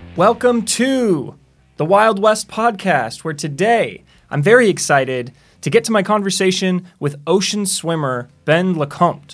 Welcome to the Wild West podcast, where today I'm very excited to get to my conversation with ocean swimmer Ben Lecomte.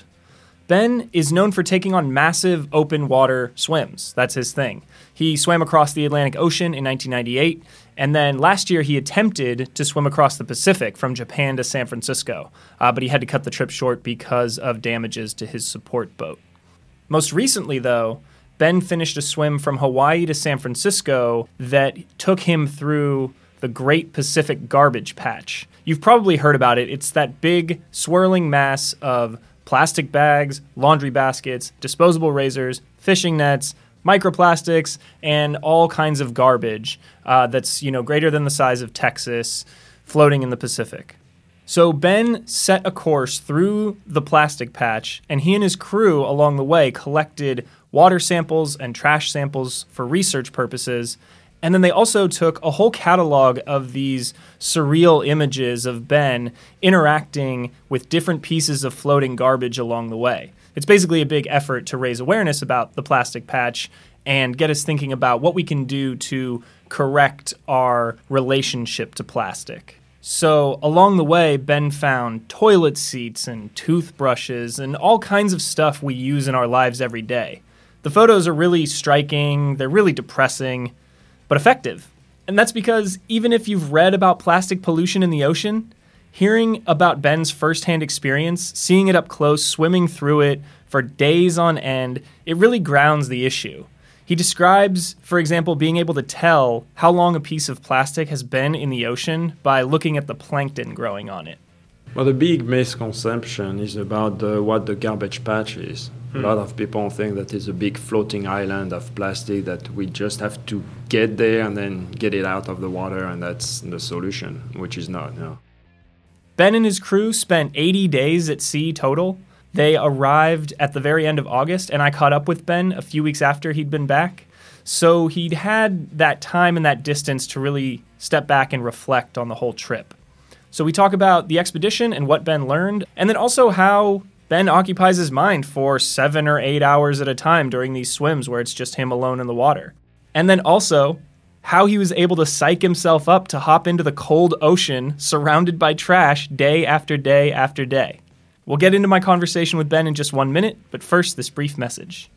Ben is known for taking on massive open water swims. That's his thing. He swam across the Atlantic Ocean in 1998, and then last year he attempted to swim across the Pacific from Japan to San Francisco, but he had to cut the trip short because of damages to his support boat. Most recently, though, Ben finished a swim from Hawaii to San Francisco that took him through the Great Pacific Garbage Patch. You've probably heard about it. It's that big swirling mass of plastic bags, laundry baskets, disposable razors, fishing nets, microplastics, and all kinds of garbage that's greater than the size of Texas, floating in the Pacific. So Ben set a course through the plastic patch, and he and his crew along the way collected water samples and trash samples for research purposes. And then they also took a whole catalog of these surreal images of Ben interacting with different pieces of floating garbage along the way. It's basically a big effort to raise awareness about the plastic patch and get us thinking about what we can do to correct our relationship to plastic. So along the way, Ben found toilet seats and toothbrushes and all kinds of stuff we use in our lives every day. The photos are really striking, they're really depressing, but effective. And that's because even if you've read about plastic pollution in the ocean, hearing about Ben's firsthand experience, seeing it up close, swimming through it for days on end, it really grounds the issue. He describes, for example, being able to tell how long a piece of plastic has been in the ocean by looking at the plankton growing on it. Well, the big misconception is about what the garbage patch is. A lot of people think that it's a big floating island of plastic that we just have to get there and then get it out of the water, and that's the solution, which is not, no. Ben and his crew spent 80 days at sea total. They arrived at the very end of August, and I caught up with Ben a few weeks after he'd been back. So he'd had that time and that distance to really step back and reflect on the whole trip. So we talk about the expedition and what Ben learned, and then also how Ben occupies his mind for 7 or 8 hours at a time during these swims where it's just him alone in the water. And then also how he was able to psych himself up to hop into the cold ocean surrounded by trash day after day after day. We'll get into my conversation with Ben in just 1 minute, but first, this brief message.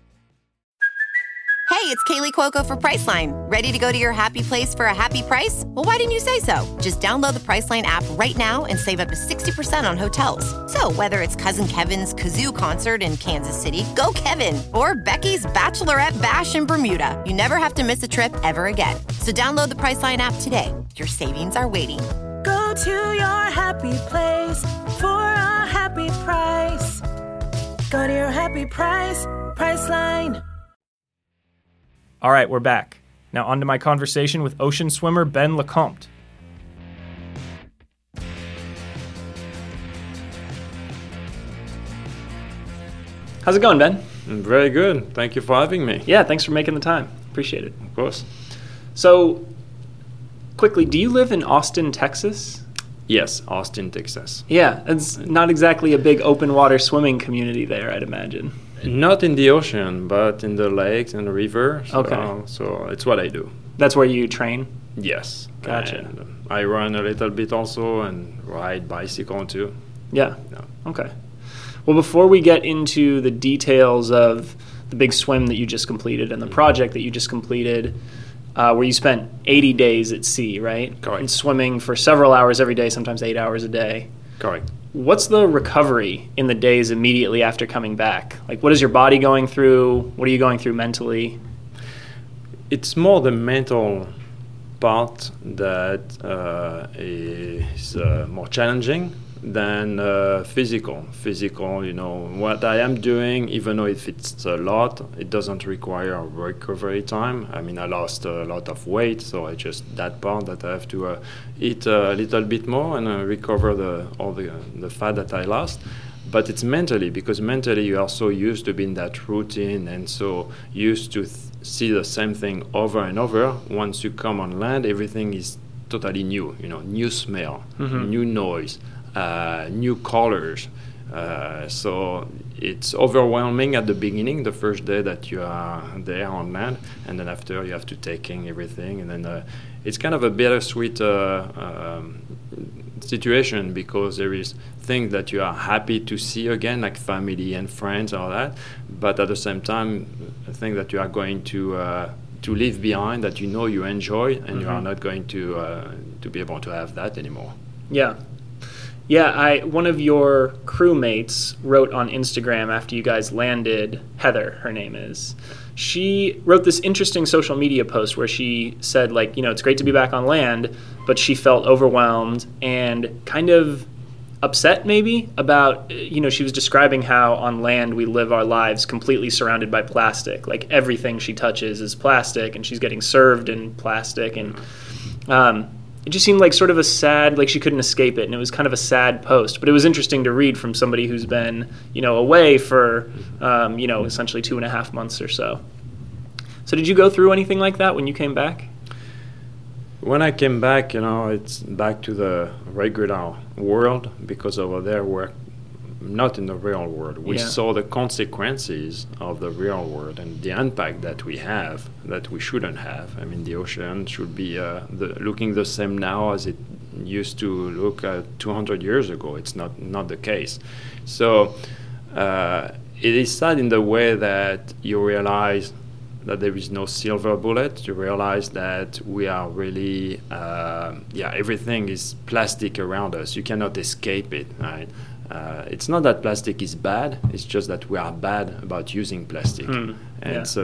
Hey, it's Kaylee Cuoco for Priceline. Ready to go to your happy place for a happy price? Well, why didn't you say so? Just download the Priceline app right now and save up to 60% on hotels. So whether it's Cousin Kevin's Kazoo Concert in Kansas City, go Kevin, or Becky's Bachelorette Bash in Bermuda, you never have to miss a trip ever again. So download the Priceline app today. Your savings are waiting. Go to your happy place for a happy price. Go to your happy price, Priceline. All right, we're back. Now on to my conversation with ocean swimmer Ben Lecomte. How's it going, Ben? Very good. Thank you for having me. Yeah, thanks for making the time. Appreciate it. Of course. So, quickly, do you live in Austin, Texas? Yes, Austin, Texas. Yeah, it's not exactly a big open water swimming community there, I'd imagine. Not in the ocean, but in the lakes and the river. Okay. So it's what I do. That's where you train? Yes. Gotcha. And I run a little bit also and ride bicycle too. Yeah. No. Okay. Well, before we get into the details of the big swim that you just completed and the project that you just completed, where you spent 80 days at sea, right? Correct. And swimming for several hours every day, sometimes 8 hours a day. Correct. What's the recovery in the days immediately after coming back? Like, what is your body going through? What are you going through mentally? It's more the mental part that is more challenging than physical. Physical, what I am doing, even though if it's a lot, it doesn't require a recovery time. I mean, I lost a lot of weight, so I just that part that I have to eat a little bit more and recover all the fat that I lost. But it's mentally, because mentally you are so used to being that routine and so used to see the same thing over and over. Once you come on land, everything is totally new. New smell, new noise. New colors, So it's overwhelming at the beginning, the first day that you are there on land, and then after you have to take in everything, and then it's kind of a bittersweet situation, because there is things that you are happy to see again, like family and friends, all that, but at the same time, things that you are going to leave behind that you enjoy, and you are not going to be able to have that anymore. Yeah. Yeah, one of your crewmates wrote on Instagram after you guys landed, Heather, her name is. She wrote this interesting social media post where she said, like, it's great to be back on land, but she felt overwhelmed and kind of upset maybe about, she was describing how on land we live our lives completely surrounded by plastic. Like everything she touches is plastic, and she's getting served in plastic, and it just seemed like sort of a sad, like she couldn't escape it, and it was kind of a sad post. But it was interesting to read from somebody who's been, away for, essentially 2.5 months or so. So did you go through anything like that when you came back? When I came back, it's back to the regular world, because over there we're not in the real world. We saw the consequences of the real world and the impact that we have that we shouldn't have. I mean, the ocean should be looking the same now as it used to look 200 years ago. It's not the case. So it is sad in the way that you realize that there is no silver bullet. You realize that we are really, everything is plastic around us. You cannot escape it, right? It's not that plastic is bad. It's just that we are bad about using plastic, and it's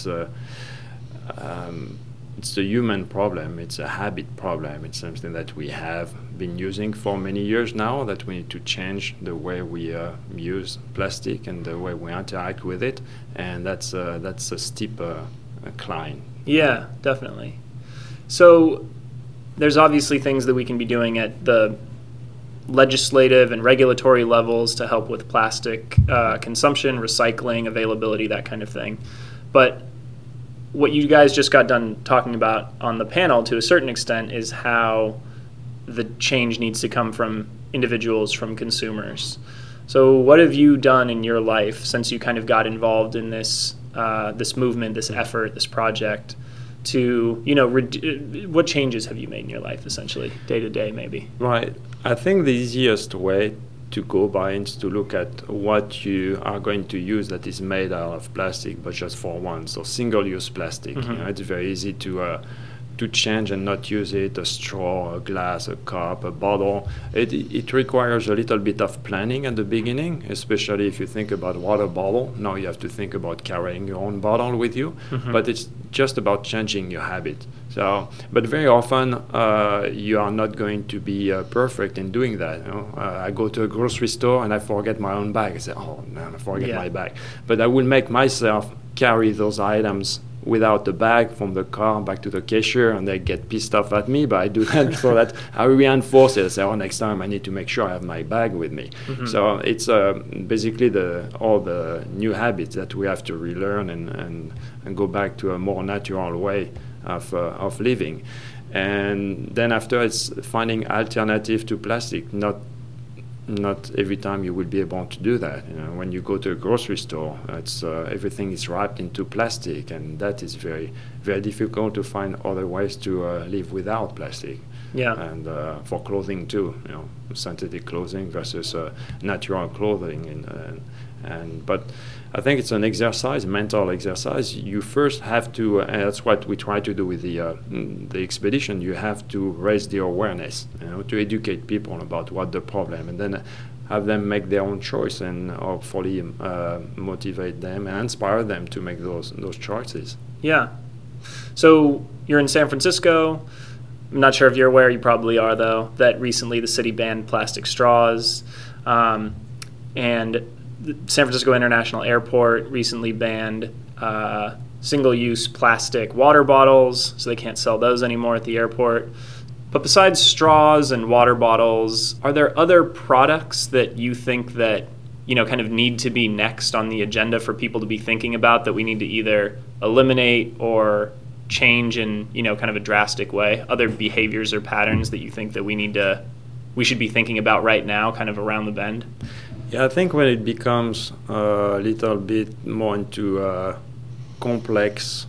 a human problem. It's a habit problem. It's something that we have been using for many years now. That we need to change the way we use plastic and the way we interact with it, and that's a steep climb. Yeah, definitely. So there's obviously things that we can be doing at the legislative and regulatory levels to help with plastic consumption, recycling, availability, that kind of thing. But what you guys just got done talking about on the panel, to a certain extent, is how the change needs to come from individuals, from consumers. So what have you done in your life since you kind of got involved in this this movement, this effort, this project, to, what changes have you made in your life, essentially, day to day, maybe? Right. I think the easiest way to go by is to look at what you are going to use that is made out of plastic, but just for one. So single-use plastic. It's very easy to change and not use it. A straw, a glass, a cup, a bottle. It requires a little bit of planning at the beginning, especially if you think about water bottle. Now you have to think about carrying your own bottle with you, but it's just about changing your habit. So, but very often you are not going to be perfect in doing that. I go to a grocery store and I forget my own bag. I say, oh man, I forget my bag. But I will make myself carry those items without the bag from the car back to the cashier, and they get pissed off at me, but I do that so that I reinforce it. I say, next time I need to make sure I have my bag with me. So it's basically all the new habits that we have to relearn and go back to a more natural way of living. And then after, it's finding alternative to plastic. Not every time you will be able to do that. When you go to a grocery store, it's everything is wrapped into plastic, and that is very, very difficult to find other ways to live without plastic. Yeah. And for clothing too, synthetic clothing versus natural clothing, but I think it's an exercise, mental exercise. You first have to, and that's what we try to do with the expedition. You have to raise the awareness, to educate people about what the problem, and then have them make their own choice, and hopefully motivate them and inspire them to make those choices. Yeah. So you're in San Francisco. I'm not sure if you're aware, you probably are though, that recently the city banned plastic straws, and the San Francisco International Airport recently banned single-use plastic water bottles, so they can't sell those anymore at the airport. But besides straws and water bottles, are there other products that you think that, kind of need to be next on the agenda for people to be thinking about, that we need to either eliminate or change in, kind of a drastic way? Other behaviors or patterns that you think that we should be thinking about right now, kind of around the bend? Yeah, I think when it becomes a little bit more into complex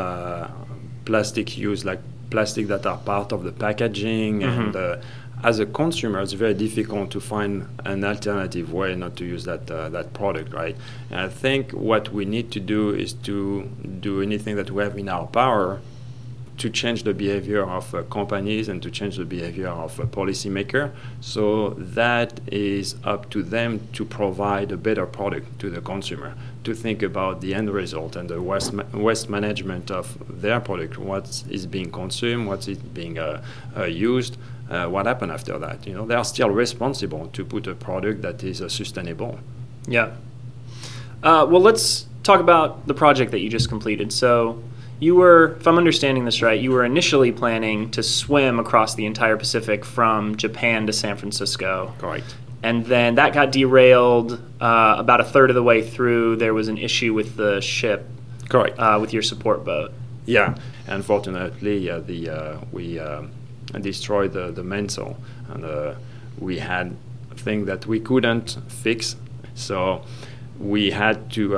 plastic use, like plastic that are part of the packaging, and as a consumer, it's very difficult to find an alternative way not to use that product, right? And I think what we need to do is to do anything that we have in our power to change the behavior of companies and to change the behavior of a policymaker. So that is up to them to provide a better product to the consumer, to think about the end result and the waste management of their product, what is being consumed, what is being used, what happened after that. You know, they are still responsible to put a product that is sustainable. Yeah. Well, let's talk about the project that you just completed. So you were, if I'm understanding this right, you were initially planning to swim across the entire Pacific from Japan to San Francisco. Correct. And then that got derailed about a third of the way through. There was an issue with the ship. Correct. With your support boat. Yeah. Unfortunately, we destroyed the mainsail, and we had a thing that we couldn't fix. So we had to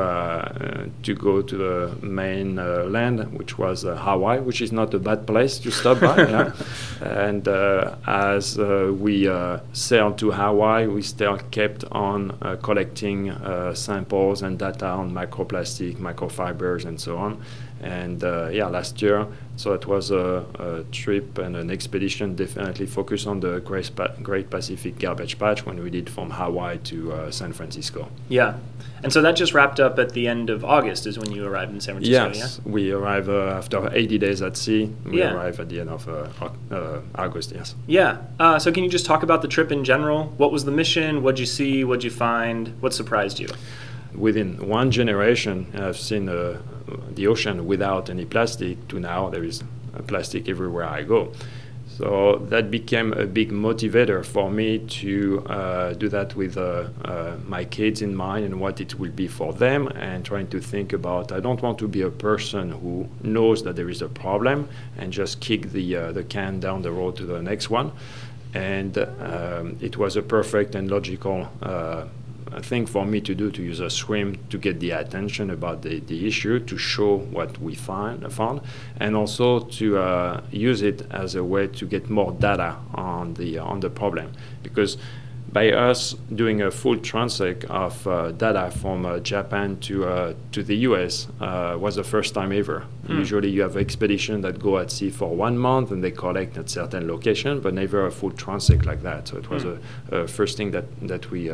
go to the main land, which was Hawaii, which is not a bad place to stop by. Yeah. And as we sailed to Hawaii, we still kept on collecting samples and data on microplastic, microfibers, and so on. And last year, so it was a trip and an expedition definitely focused on the Great Pacific Garbage Patch when we did from Hawaii to San Francisco. Yeah. And so that just wrapped up at the end of August is when you arrived in San Francisco, yes, we arrived after 80 days at sea. We arrived at the end of August, yes. Yeah. So can you just talk about the trip in general? What was the mission? What'd you see? What'd you find? What surprised you? Within one generation, I've seen the ocean without any plastic to now there is plastic everywhere I go. So that became a big motivator for me to do that with my kids in mind and what it will be for them, and trying to think about, I don't want to be a person who knows that there is a problem and just kick the can down the road to the next one. And it was a perfect and logical thing for me to do, to use a swim to get the attention about the issue, to show what we found, and also to use it as a way to get more data on the problem. Because by us doing a full transect of data from Japan to the US was the first time ever. Usually you have expeditions that go at sea for 1 month and they collect at certain location, but never a full transect like that. So it was a first thing that we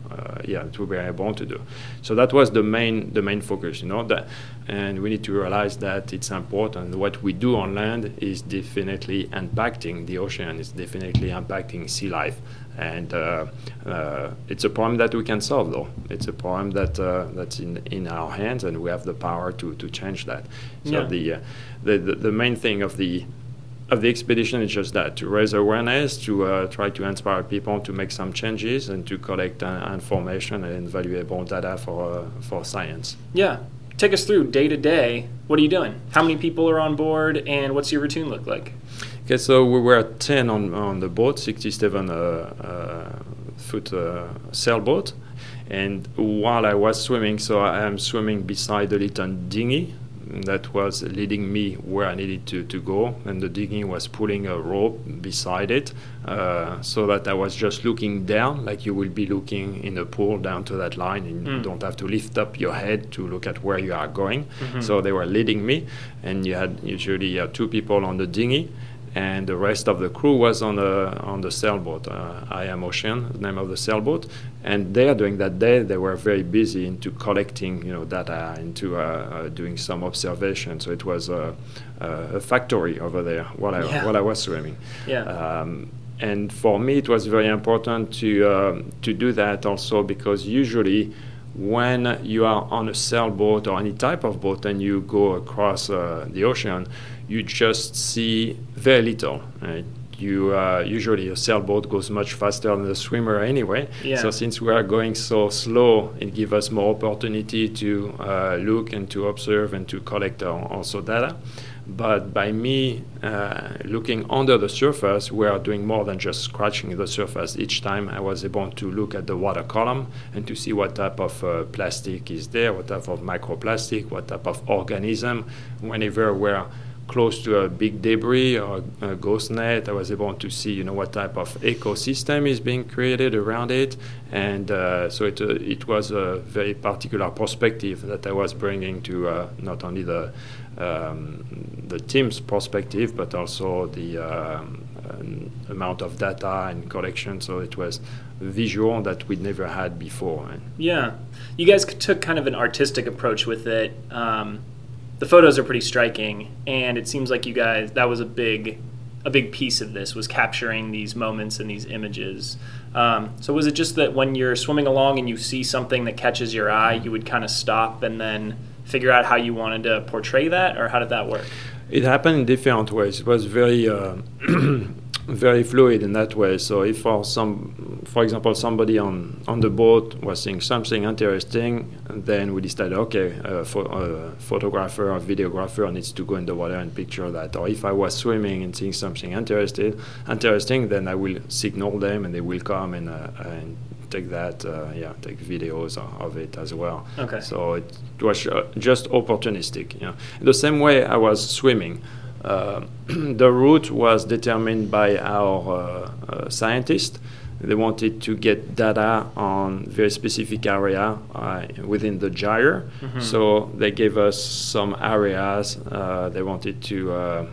were able to do. So that was the main focus, you know. And we need to realize that it's important. What we do on land is definitely impacting the ocean. It's definitely impacting sea life. And it's a problem that we can solve, though. It's a problem that's in our hands, and we have the power to change that. So the main thing of the expedition is just that, to raise awareness, to try to inspire people to make some changes, and to collect information and valuable data for science. Yeah. Take us through day to day. What are you doing? How many people are on board, and what's your routine look like? Okay, so we were 10 on the boat, 67 foot sailboat. And while I was swimming, so I am swimming beside a little dinghy that was leading me where I needed to go, and the dinghy was pulling a rope beside it, so that I was just looking down, like you will be looking in a pool down to that line, and you don't have to lift up your head to look at where you are going. So they were leading me, and you had usually 2 people on the dinghy, and the rest of the crew was on the sailboat. I Am Ocean, the name of the sailboat. And there, during that day, they were very busy into collecting, data, into doing some observation. So it was a factory over there while I was swimming. Yeah. And for me, it was very important to do that also, because usually when you are on a sailboat or any type of boat and you go across the ocean, you just see very little. Right? Usually a sailboat goes much faster than a swimmer anyway. Yeah. So since we are going so slow, it gives us more opportunity to look and to observe and to collect also data. But by me looking under the surface, we are doing more than just scratching the surface. Each time I was able to look at the water column and to see what type of plastic is there, what type of microplastic, what type of organism. Whenever we're close to a big debris or a ghost net, I was able to see, what type of ecosystem is being created around it. And so it was a very particular perspective that I was bringing to not only the team's perspective, but also the amount of data and collection. So it was visual that we'd never had before. Yeah. You guys took kind of an artistic approach with it. The photos are pretty striking, and it seems like you guys, that was a big piece of this, was capturing these moments and these images. So was it just that when you're swimming along and you see something that catches your eye, you would kind of stop and then figure out how you wanted to portray that, or how did that work? It happened in different ways. It was very very fluid in that way. So if for example, somebody on the boat was seeing something interesting, then we decided, okay, a photographer or videographer needs to go in the water and picture that. Or if I was swimming and seeing something interesting, then I will signal them and they will come and take that, take videos of it as well. Okay. So it was just opportunistic. The same way I was swimming. The route was determined by our scientists. They wanted to get data on very specific area within the gyre. Mm-hmm. So they gave us some areas they wanted to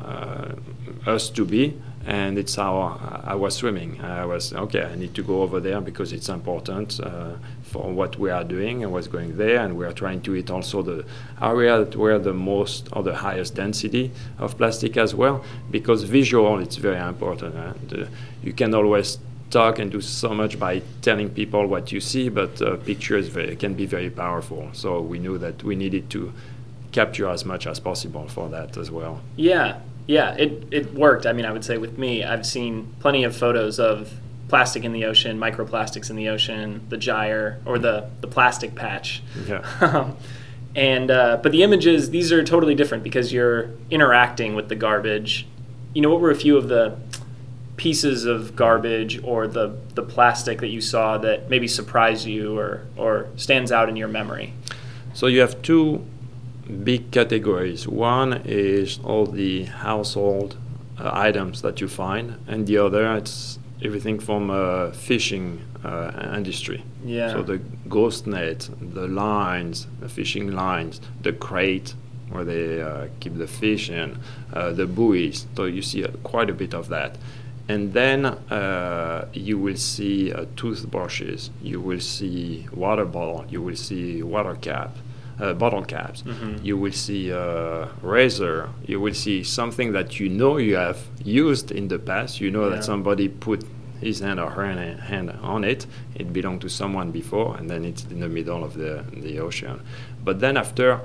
us to be, and it's how I was swimming. I was, okay, I need to go over there because it's important for what we are doing. I was going there, and we are trying to hit also the area where the most or the highest density of plastic as well, because visual, it's very important. You can always talk and do so much by telling people what you see, but pictures can be very powerful. So we knew that we needed to capture as much as possible for that as well. Yeah, it worked. I mean, I would say with me, I've seen plenty of photos of plastic in the ocean, microplastics in the ocean, the gyre, or the plastic patch. Yeah. But the images, these are totally different because you're interacting with the garbage. What were a few of the pieces of garbage or the plastic that you saw that maybe surprised you or stands out in your memory? So you have two big categories. One is all the household items that you find, and the other, it's everything from fishing industry. Yeah. So the ghost net, the lines, the fishing lines, the crate where they keep the fish in, the buoys. So you see quite a bit of that. And then you will see toothbrushes, you will see water bottle, you will see bottle caps, mm-hmm. You will see razor, you will see something that you have used in the past, that somebody put his hand or her hand on it, it belonged to someone before, and then it's in the middle of the ocean. But then after,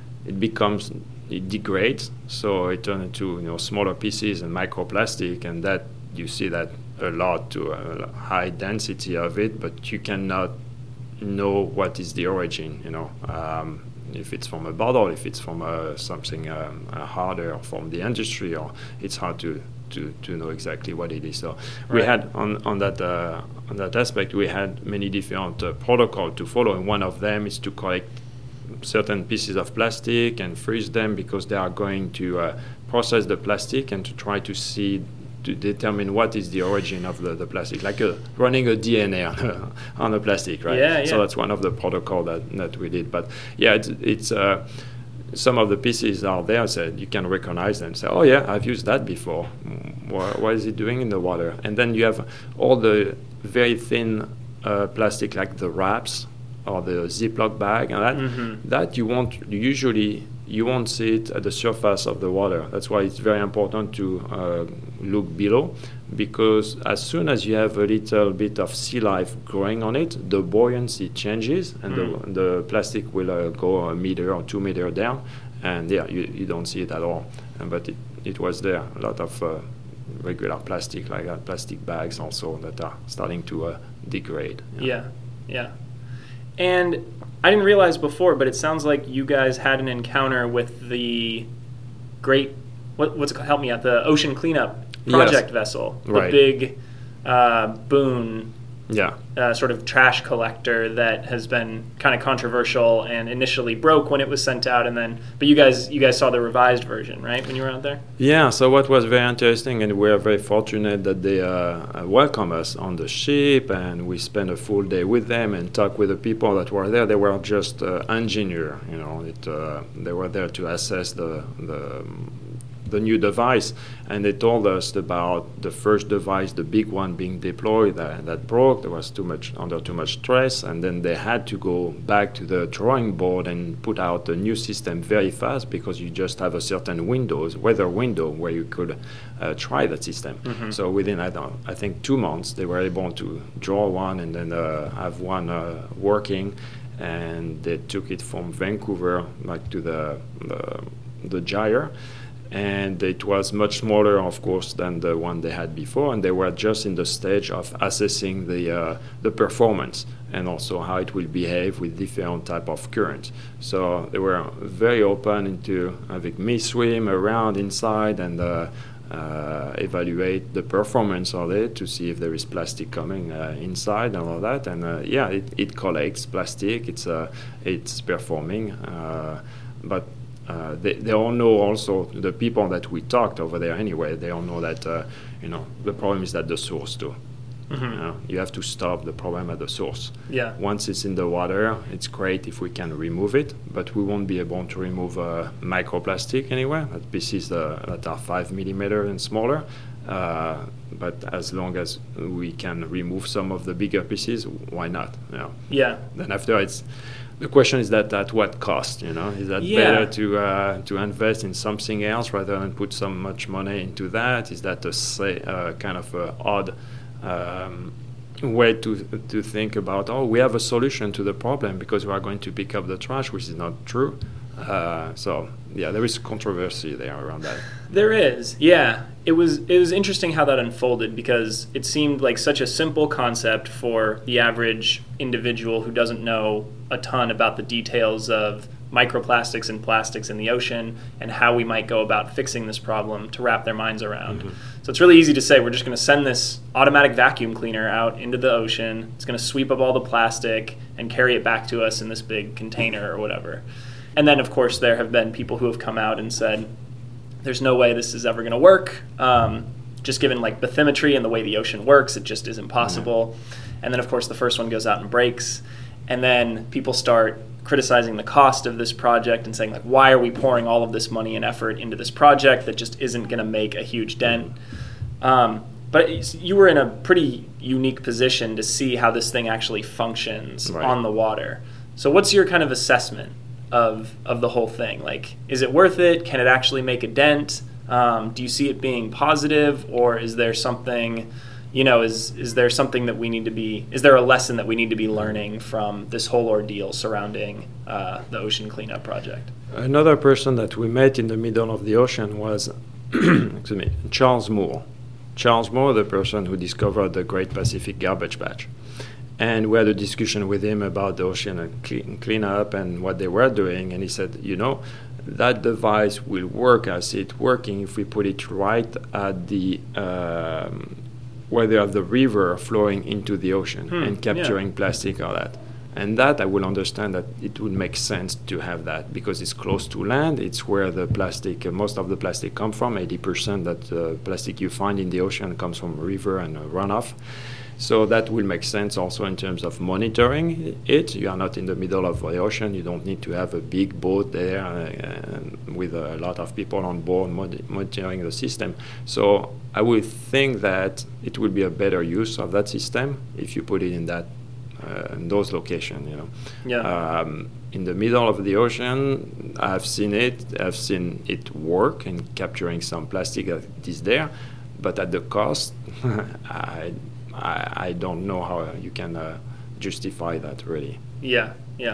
it degrades, so it turns into smaller pieces and microplastic, and that you see that a lot to a high density of it, but you cannot know what is the origin, if it's from a bottle, if it's from something harder from the industry, or it's hard to know exactly what it is. So we had on that aspect, we had many different protocols to follow, and one of them is to collect certain pieces of plastic and freeze them because they are going to process the plastic and to try to determine what is the origin of the plastic, like running a DNA on a plastic, right? Yeah. So that's one of the protocol that we did. But yeah, it's some of the pieces are there, so you can recognize them. Say, oh yeah, I've used that before. What is it doing in the water? And then you have all the very thin plastic, like the wraps or the Ziploc bag, and that mm-hmm. that you won't see it at the surface of the water. That's why it's very important to look below, because as soon as you have a little bit of sea life growing on it, the buoyancy changes, and the plastic will go 1 meter or 2 meters down, and you don't see it at all. But it was there. A lot of regular plastic, like that, plastic bags also that are starting to degrade. Yeah. And I didn't realize before, but it sounds like you guys had an encounter with the great, what's it called? Help me out. The ocean cleanup project vessel, the Right. big boon Yeah. sort of trash collector that has been kind of controversial and initially broke when it was sent out, and then but you guys saw the revised version, right, when you were out there? Yeah, so what was very interesting, and we are very fortunate that they welcome us on the ship, and we spent a full day with them and talk with the people that were there. They were just engineer, they were there to assess the new device, and they told us about the first device, the big one being deployed that broke. There was under too much stress, and then they had to go back to the drawing board and put out a new system very fast, because you just have a certain weather window where you could try that system. Mm-hmm. So within I think 2 months they were able to draw one and then have one working, and they took it from Vancouver back to the gyre. And it was much smaller, of course, than the one they had before, and they were just in the stage of assessing the performance and also how it will behave with different type of currents. So they were very open into having me swim around inside and evaluate the performance of it to see if there is plastic coming inside and all that. And it collects plastic. It's performing, but. They all know also, the people that we talked over there anyway, they all know that, the problem is at the source too. Mm-hmm. You have to stop the problem at the source. Yeah. Once it's in the water, it's great if we can remove it, but we won't be able to remove microplastic anywhere, pieces that are 5 millimeter and smaller. But as long as we can remove some of the bigger pieces, why not? Yeah. Then after the question is that at what cost? Is that better to invest in something else rather than put so much money into that? Is that a kind of a odd way to think about? Oh, we have a solution to the problem because we are going to pick up the trash, which is not true. There is controversy there around that. There is, yeah. It was interesting how that unfolded, because it seemed like such a simple concept for the average individual who doesn't know a ton about the details of microplastics and plastics in the ocean and how we might go about fixing this problem to wrap their minds around. Mm-hmm. So it's really easy to say we're just going to send this automatic vacuum cleaner out into the ocean. It's going to sweep up all the plastic and carry it back to us in this big container or whatever. And then, of course, there have been people who have come out and said, there's no way this is ever going to work. Just given like bathymetry and the way the ocean works, it just is impossible. Mm-hmm. And then, of course, the first one goes out and breaks. And then people start criticizing the cost of this project and saying, like, why are we pouring all of this money and effort into this project that just isn't going to make a huge dent? But you were in a pretty unique position to see how this thing actually functions on the water. So what's your kind of assessment of the whole thing? Like, is it worth it? Can it actually make a dent? Do you see it being positive, or is there something, is there something that we need to be, is there a lesson that we need to be learning from this whole ordeal surrounding the ocean cleanup project? Another person that we met in the middle of the ocean was, Charles Moore. Charles Moore, the person who discovered the Great Pacific Garbage Patch. And we had a discussion with him about the ocean and cleanup and what they were doing. And he said, that device will work as it's working if we put it right at the where they have the river flowing into the ocean and capturing plastic or that. And that I will understand that it would make sense to have that because it's close to land. It's where the plastic, most of the plastic come from. 80% that plastic you find in the ocean comes from river and runoff. So that will make sense also in terms of monitoring it. You are not in the middle of the ocean. You don't need to have a big boat there with a lot of people on board monitoring the system. So I would think that it will be a better use of that system if you put it in that in those locations. In the middle of the ocean, I've seen it work in capturing some plastic that is there, but at the cost, I don't know how you can justify that, really. Yeah.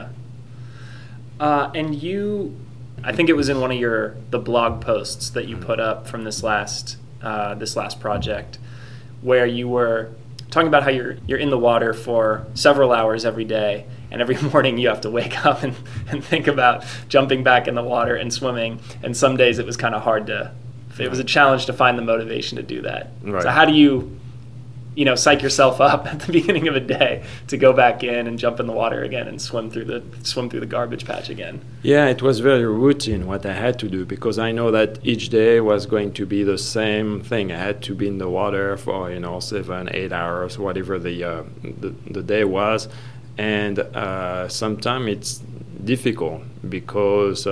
And you, I think it was in one of the blog posts that you put up from this last project, where you were talking about how you're in the water for several hours every day, and every morning you have to wake up and think about jumping back in the water and swimming. And some days it was kind of hard it was a challenge to find the motivation to do that. Right. So how do you psych yourself up at the beginning of a day to go back in and jump in the water again and swim through the garbage patch again? Yeah, it was very routine what I had to do, because I know that each day was going to be the same thing. I had to be in the water for 7-8 hours, whatever the day was, and sometimes it's difficult because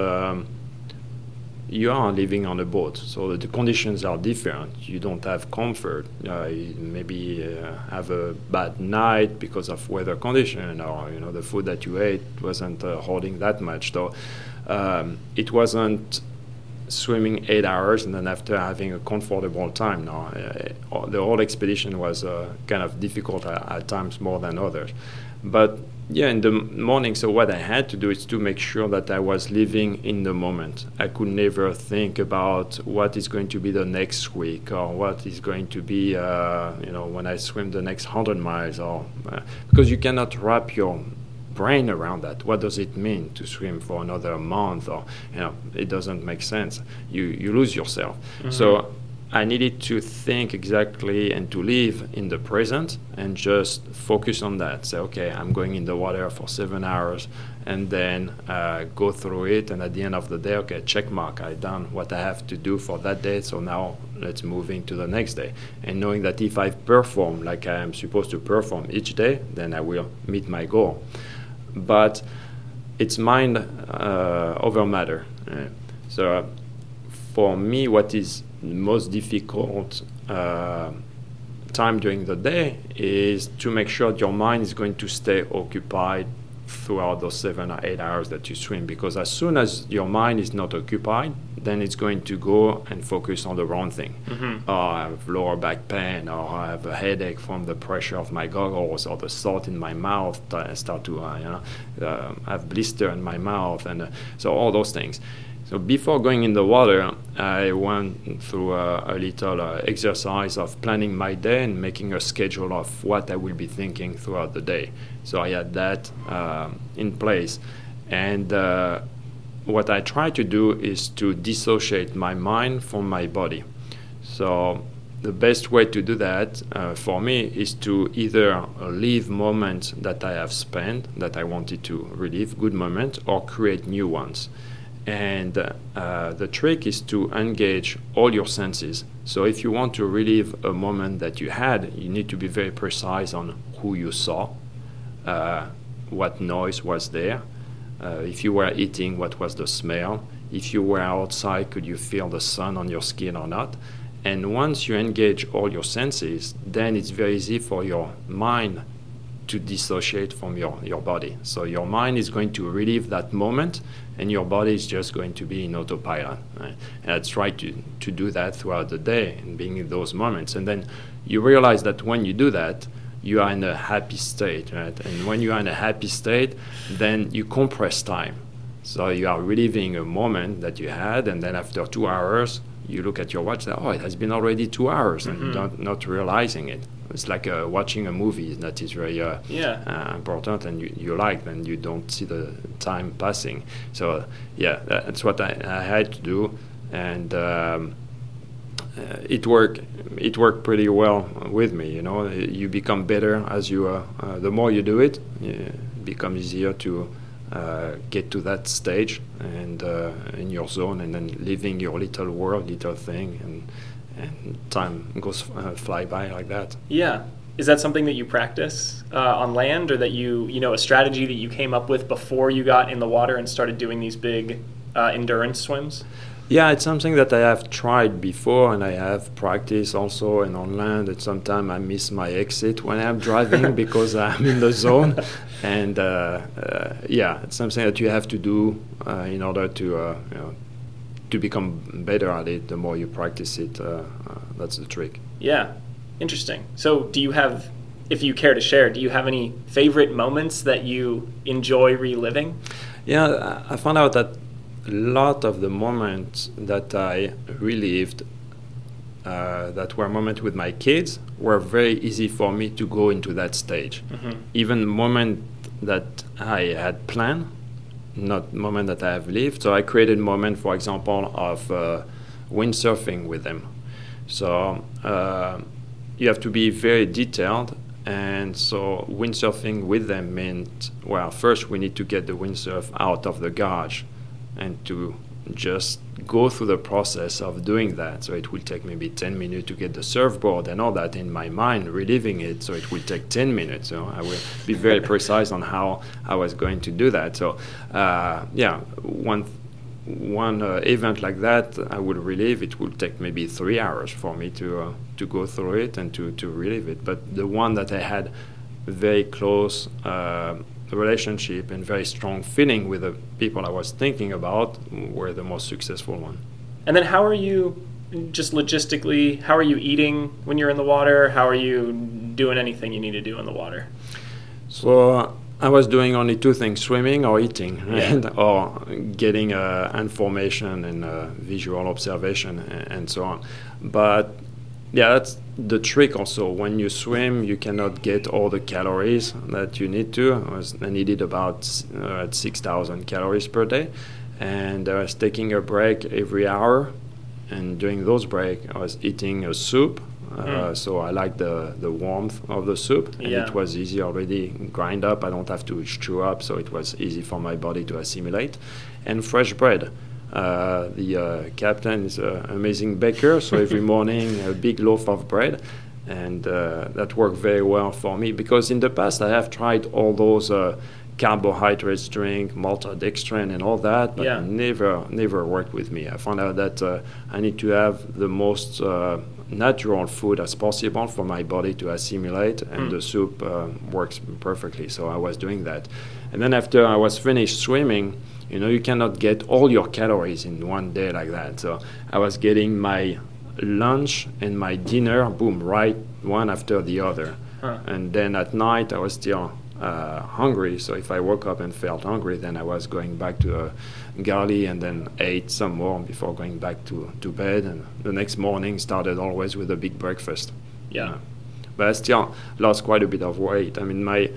you are living on a boat, so the conditions are different. You don't have comfort. You maybe have a bad night because of weather condition, or the food that you ate wasn't holding that much. So it wasn't swimming 8 hours and then after having a comfortable time. No, the whole expedition was kind of difficult at times, more than others. But yeah, in the morning, so what I had to do is to make sure that I was living in the moment. I could never think about what is going to be the next week, or what is going to be, when I swim the next 100 miles, or because you cannot wrap your brain around that. What does it mean to swim for another month? Or it doesn't make sense. You lose yourself. Mm-hmm. So I needed to think exactly and to live in the present and just focus on that. Say, okay, I'm going in the water for 7 hours, and then go through it. And at the end of the day, okay, check mark, I've done what I have to do for that day. So now let's move into the next day. And knowing that if I perform like I am supposed to perform each day, then I will meet my goal. But it's mind over matter. So for me, what is the most difficult time during the day is to make sure that your mind is going to stay occupied throughout those 7 or 8 hours that you swim, because as soon as your mind is not occupied, then it's going to go and focus on the wrong thing. Mm-hmm. Or I have lower back pain, or I have a headache from the pressure of my goggles, or the salt in my mouth. I start to have blister in my mouth, and so all those things. So before going in the water, I went through a little exercise of planning my day and making a schedule of what I will be thinking throughout the day. So I had that in place. And what I try to do is to dissociate my mind from my body. So the best way to do that for me is to either leave moments that I have spent, that I wanted to relive, good moments, or create new ones. And the trick is to engage all your senses. So if you want to relive a moment that you had, you need to be very precise on who you saw, what noise was there. If you were eating, what was the smell? If you were outside, could you feel the sun on your skin or not? And once you engage all your senses, then it's very easy for your mind to dissociate from your body. So your mind is going to relive that moment, and your body is just going to be in autopilot. Right? And I try to do that throughout the day and being in those moments. And then you realize that when you do that, you are in a happy state, right? And when you are in a happy state, then you compress time. So you are reliving a moment that you had, and then after 2 hours, you look at your watch and say, oh, it has been already 2 hours, mm-hmm. and not realizing it. It's like watching a movie that is very important, and you like, then you don't see the time passing. So yeah, that's what I had to do, and it worked pretty well with me. You become better as you the more you do it, it becomes easier to get to that stage and in your zone, and then living your little world, little thing, and time goes fly by like that. Yeah. Is that something that you practice on land, or that a strategy that you came up with before you got in the water and started doing these big endurance swims? Yeah, it's something that I have tried before, and I have practiced also and on land. And sometimes I miss my exit when I'm driving because I'm in the zone. And it's something that you have to do in order to become better at it. The more you practice it, that's the trick. Yeah, interesting. So do you have, if you care to share, do you have any favorite moments that you enjoy reliving? Yeah, I found out that a lot of the moments that I relived that were moments with my kids were very easy for me to go into that stage. Mm-hmm. Even moments that I had planned, not moment that I have lived. So I created moment, for example, of windsurfing with them. So you have to be very detailed. And so windsurfing with them meant, well, first we need to get the windsurf out of the garage and to just go through the process of doing that. So it will take maybe 10 minutes to get the surfboard and all that in my mind, reliving it. So it will take 10 minutes. So I will be very precise on how I was going to do that. So one event like that, I would relive. It would take maybe 3 hours for me to go through it and to relive it. But the one that I had very close relationship and very strong feeling with the people I was thinking about were the most successful one. And then how are you, just logistically, how are you eating when you're in the water? How are you doing anything you need to do in the water? So I was doing only two things, swimming or eating, Yeah. or getting information and visual observation and so on. But yeah, that's the trick also. When you swim, you cannot get all the calories that you need to. I needed about 6,000 calories per day. And I was taking a break every hour. And during those breaks, I was eating a soup. So I like the warmth of the soup. And Yeah. it was easy already grind up. I don't have to chew up. So it was easy for my body to assimilate. And fresh bread. The captain is an amazing baker, so every morning a big loaf of bread, and that worked very well for me, because in the past I have tried all those carbohydrates drink, maltodextrin and all that, but Yeah. never worked with me. I found out that I need to have the most natural food as possible for my body to assimilate, and the soup works perfectly, so I was doing that. And then after I was finished swimming, you cannot get all your calories in one day like that. So I was getting my lunch and my dinner, boom, right one after the other. And then at night I was still hungry. So if I woke up and felt hungry, then I was going back to a galley and then ate some more before going back to bed. And the next morning started always with a big breakfast. Yeah. But I still lost quite a bit of weight. I mean, my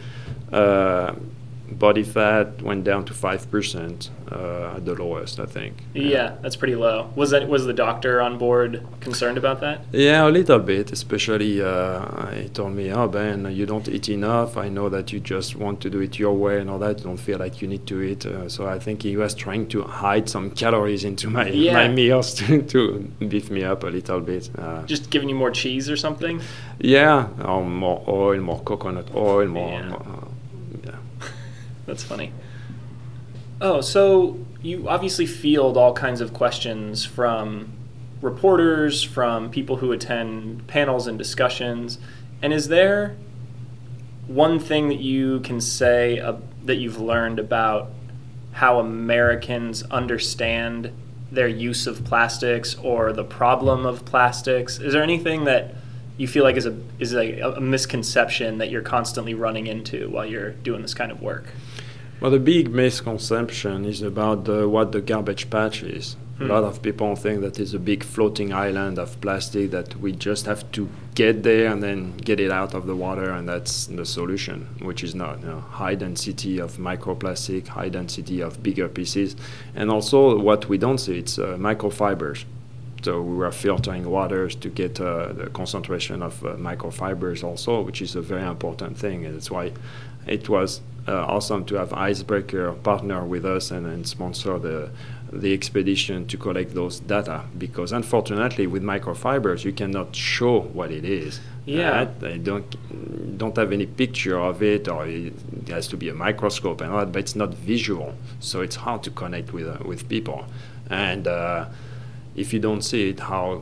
body fat went down to 5% at the lowest, I think. Yeah, that's pretty low. Was the doctor on board concerned about that? Yeah, a little bit. Especially, he told me, "Oh, Ben, you don't eat enough. I know that you just want to do it your way and all that. You don't feel like you need to eat." So I think he was trying to hide some calories into my meals to beef me up a little bit. Just giving you more cheese or something? Yeah, or more oil, more coconut oil, more. That's funny. Oh, so you obviously field all kinds of questions from reporters, from people who attend panels and discussions. And is there one thing that you can say that you've learned about how Americans understand their use of plastics or the problem of plastics? Is there anything that you feel like is a misconception that you're constantly running into while you're doing this kind of work? Well, the big misconception is about what the garbage patch is. A lot of people think that it's a big floating island of plastic that we just have to get there and then get it out of the water, and that's the solution, which is not. High density of microplastic, high density of bigger pieces, and also what we don't see, it's microfibers. So we were filtering waters to get the concentration of microfibers also, which is a very important thing, and that's why it was awesome to have Icebreaker partner with us and sponsor the expedition to collect those data, because unfortunately with microfibers you cannot show what it is. Yeah. They don't have any picture of it, or it has to be a microscope and all that, but it's not visual, so it's hard to connect with people. And if you don't see it, how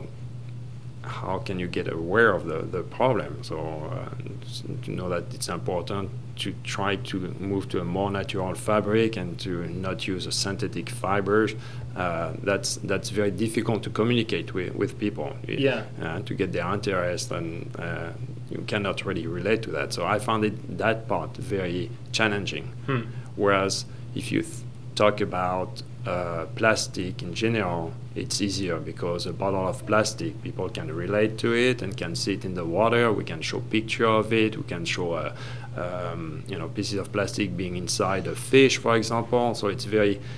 can you get aware of the problem? So to know that it's important to try to move to a more natural fabric and to not use a synthetic fibers. That's very difficult to communicate with people. To get their interest, and you cannot really relate to that. So I found that part very challenging. Whereas if you talk about plastic in general, it's easier, because a bottle of plastic, people can relate to it and can see it in the water. We can show picture of it. We can show pieces of plastic being inside a fish, for example. So it's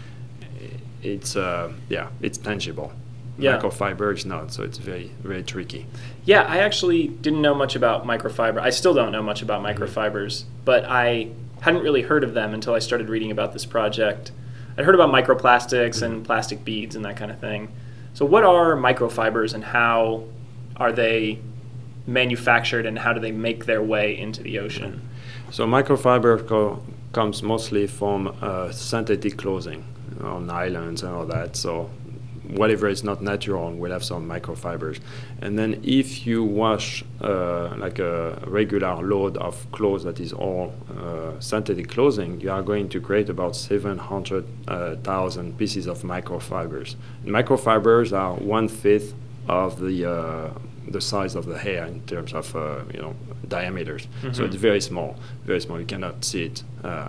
tangible. Yeah. Microfiber is not, so it's very, very tricky. Yeah, I actually didn't know much about microfiber. I still don't know much about microfibers, but I hadn't really heard of them until I started reading about this project. I'd heard about microplastics and plastic beads and that kind of thing. So what are microfibers and how are they manufactured and how do they make their way into the ocean? So microfiber comes mostly from synthetic clothing on islands and all that. So whatever is not natural will have some microfibers. And then if you wash like a regular load of clothes that is all synthetic clothing, you are going to create about 700,000 pieces of microfibers. And microfibers are 1/5 of the size of the hair in terms of diameters. Mm-hmm. So it's very small, very small. You cannot see it.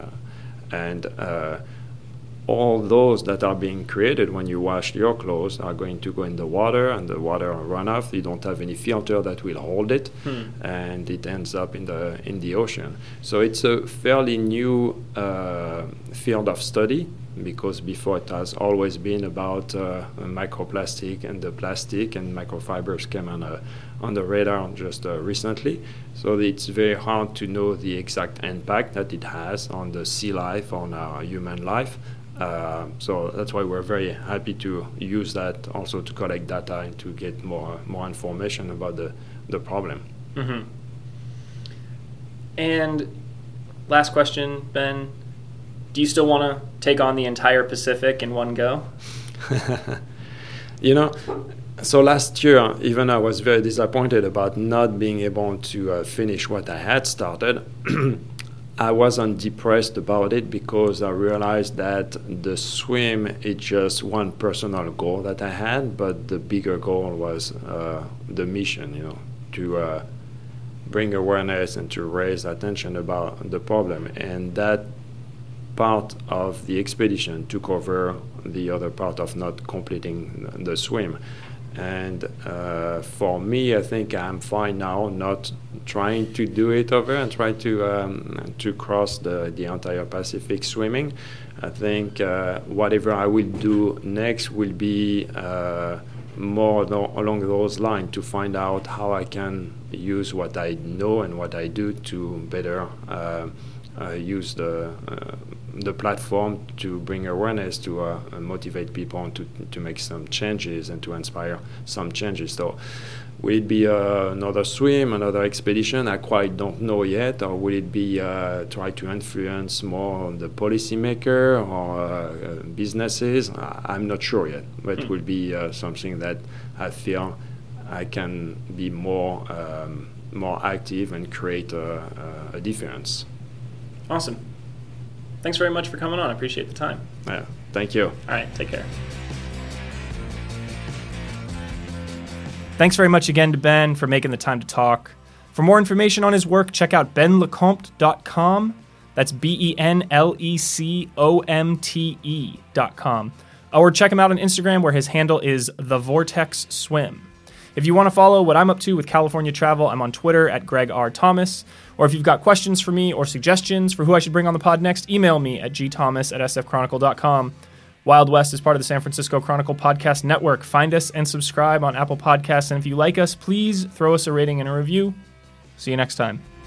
All those that are being created when you wash your clothes are going to go in the water, and the water will run off. You don't have any filter that will hold it, and it ends up in the ocean. So it's a fairly new field of study, because before it has always been about microplastic and the plastic, and microfibers came on the radar just recently. So it's very hard to know the exact impact that it has on the sea life, on our human life. So that's why we're very happy to use that also to collect data and to get more information about the problem. Mm-hmm. And last question, Ben, do you still want to take on the entire Pacific in one go? So last year, even I was very disappointed about not being able to finish what I had started. I wasn't depressed about it because I realized that the swim is just one personal goal that I had, but the bigger goal was the mission, to bring awareness and to raise attention about the problem. And that part of the expedition took over the other part of not completing the swim. And for me, I think I'm fine now, not trying to do it over and try to cross the entire Pacific swimming. I think whatever I will do next will be more along those lines, to find out how I can use what I know and what I do to better use the platform to bring awareness, to motivate people to make some changes and to inspire some changes. So will it be another swim, another expedition? I quite don't know yet. Or will it be try to influence more the policymaker or businesses? I'm not sure yet, but it will be something that I feel I can be more active and create a difference. Awesome. Thanks very much for coming on. I appreciate the time. Yeah, thank you. All right, take care. Thanks very much again to Ben for making the time to talk. For more information on his work, check out benlecomte.com. That's BenLecomte.com. Or check him out on Instagram, where his handle is TheVortexSwim. If you want to follow what I'm up to with California travel, I'm on Twitter at Greg R. Thomas. Or if you've got questions for me or suggestions for who I should bring on the pod next, email me at gthomas@sfchronicle.com. Wild West is part of the San Francisco Chronicle Podcast Network. Find us and subscribe on Apple Podcasts. And if you like us, please throw us a rating and a review. See you next time.